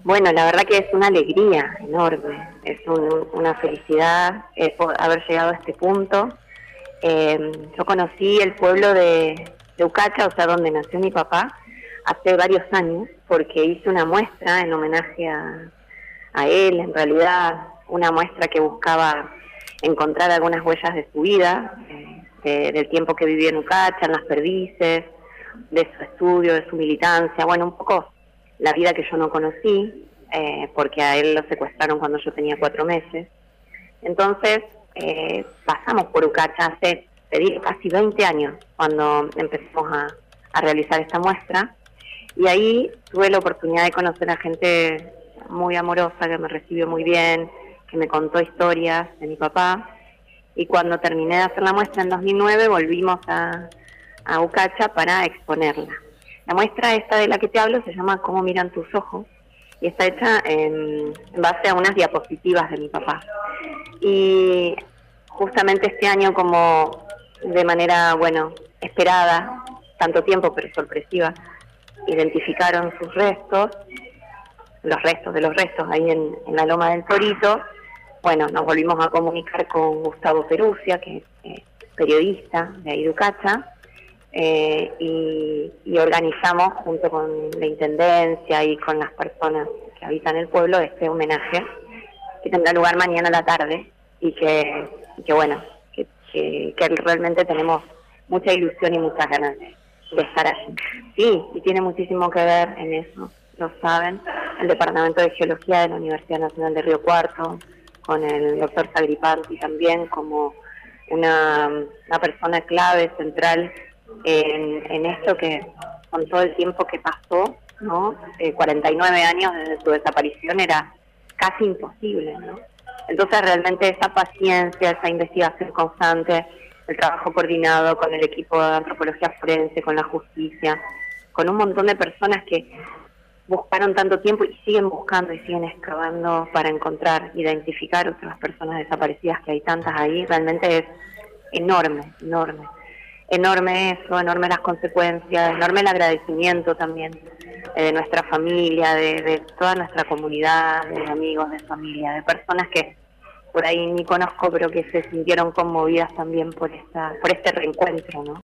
Bueno, la verdad que es una alegría enorme, es una felicidad haber llegado a este punto. Yo conocí el pueblo de Ucacha, o sea, donde nació mi papá, hace varios años, porque hice una muestra en homenaje a él, en realidad una muestra que buscaba encontrar algunas huellas de su vida, del tiempo que vivió en Ucacha, en las perdices, de su estudio, de su militancia, bueno, un poco la vida que yo no conocí, porque a él lo secuestraron cuando yo tenía 4 meses. Entonces, pasamos por Ucacha hace, te digo, casi 20 años, cuando empezamos a realizar esta muestra, y ahí tuve la oportunidad de conocer a gente muy amorosa, que me recibió muy bien, que me contó historias de mi papá, y cuando terminé de hacer la muestra en 2009 volvimos a Ucacha para exponerla. La muestra esta de la que te hablo se llama Cómo miran tus ojos, y está hecha en base a unas diapositivas de mi papá. Y justamente este año, como de manera, bueno, esperada, tanto tiempo pero sorpresiva, identificaron sus restos, los restos de los restos ahí en la Loma del Torito. Bueno, nos volvimos a comunicar con Gustavo Perusia, que es periodista de ahí de Ucacha, y organizamos junto con la Intendencia y con las personas que habitan el pueblo este homenaje que tendrá lugar mañana a la tarde y que bueno, que realmente tenemos mucha ilusión y muchas ganas de estar allí. Sí, y tiene muchísimo que ver en eso, lo saben, el Departamento de Geología de la Universidad Nacional de Río Cuarto, con el doctor Sagripanti también como una persona clave, central en esto, que con todo el tiempo que pasó, ¿no? 49 años desde su desaparición era casi imposible, ¿no? Entonces realmente esa paciencia, esa investigación constante, el trabajo coordinado con el equipo de antropología forense, con la justicia, con un montón de personas que buscaron tanto tiempo y siguen buscando y siguen excavando para encontrar, identificar otras personas desaparecidas, que hay tantas ahí, realmente es enorme, enorme. Enorme eso, enorme las consecuencias, enorme el agradecimiento también de nuestra familia, de toda nuestra comunidad, de amigos, de familia, de personas que por ahí ni conozco, pero que se sintieron conmovidas también por este reencuentro, ¿no?